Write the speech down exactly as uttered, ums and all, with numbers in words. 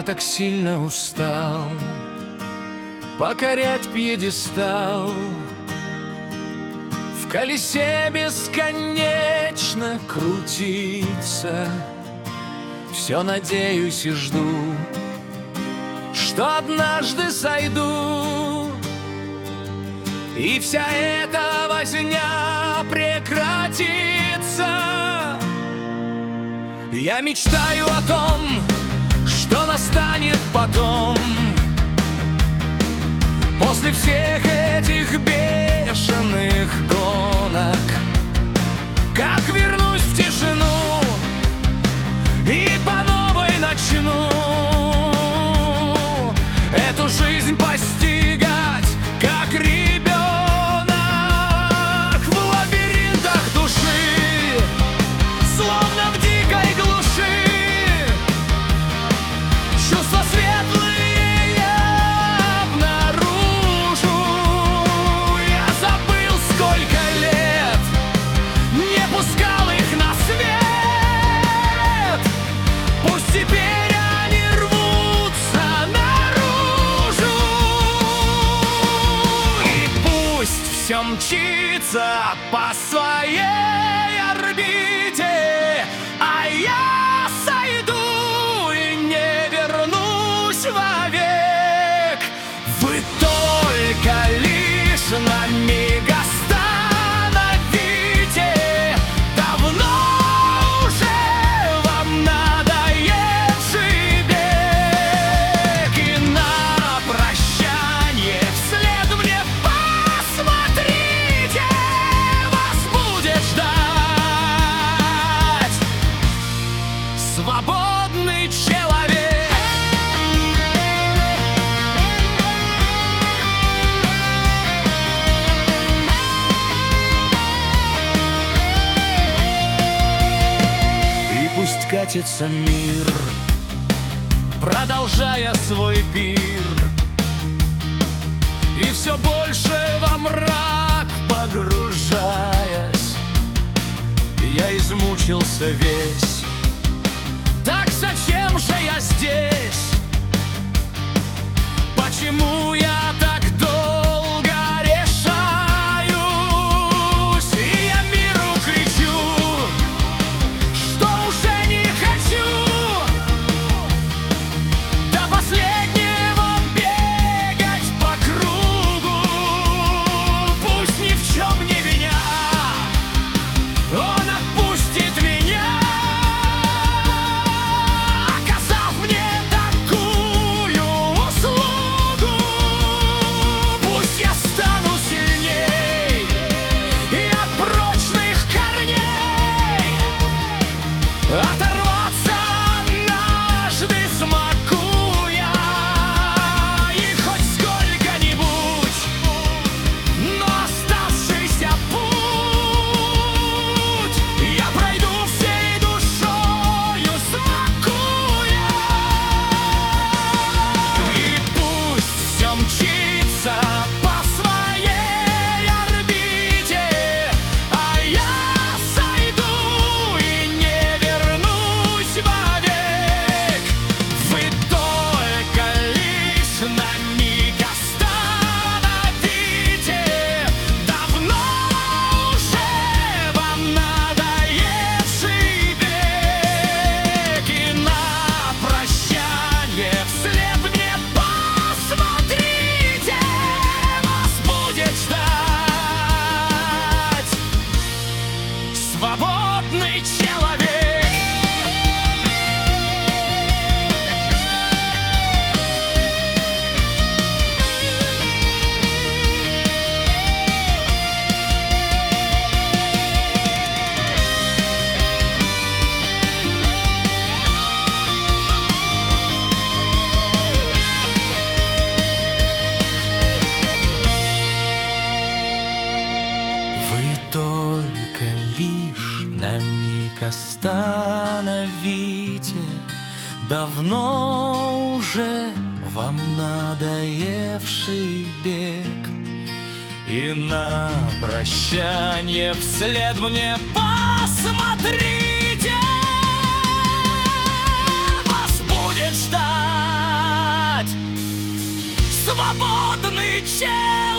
Я так сильно устал покорять пьедестал, в колесе бесконечно крутиться. Все надеюсь и жду, что однажды сойду, и вся эта возня прекратится. Я мечтаю о том, что настанет потом, после всех этих бешеных гонок, как вернусь в тишину и по новой начну эту жизнь постигать, как ребенок в лабиринтах души, словно в дикой глуши. Чувства светлые я обнаружу. Я забыл, сколько лет не пускал их на свет. Пусть теперь они рвутся наружу, и пусть все мчится по своей орбите, а я сойду и не вернусь вовек. Вы только лишь на миг остановите давно уже вам надоевший бег, и на прощание вслед мне посмотрите, вас будет ждать свободный человек. И пусть катится мир, продолжая свой пир, и все больше во мрак погружаясь, я измучился весь. Так зачем же я здесь? Почему я так долго решаюсь? И я миру кричу, что уже не хочу до последнего бегать по кругу. Пусть ни в чем не виня, он отпустит меня, оказав мне такую услугу. Пусть я стану сильней и от прочных корней оторваться однажды смогу я, и хоть сколько-нибудь, но оставшийся путь я пройду всей душою смогу я. И пусть все мчится по своей орбите, а я сойду и не вернусь вовек. Вы только лишь на миг остановите давно уже вам надоевший бег, и на прощание вслед мне посмотрите, вас будет ждать свободный человек. Вы только лишь на миг остановите давно уже вам надоевший бег, и на прощание вслед мне посмотрите, вас будет ждать кричать.